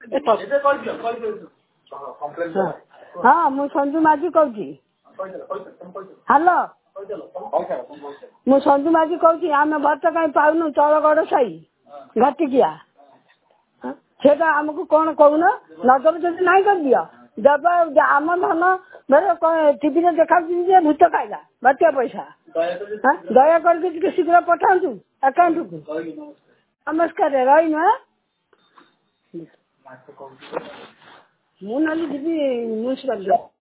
हाँ मु संजू माझी कहूँ हेलो मु संजू माझी कहूँ आम भत कहीं पाऊनु तौलगढ़ साई घाटिकिया से आमको कौन कहून नजर जब नहीं कर दियो जब आम धन मेरे टीवी देखा भूत खाइला बात्या पैसा दया करके शीघ्र पठातु अकाउंट को नमस्कार रही मु ना जी म्यूनसिपाल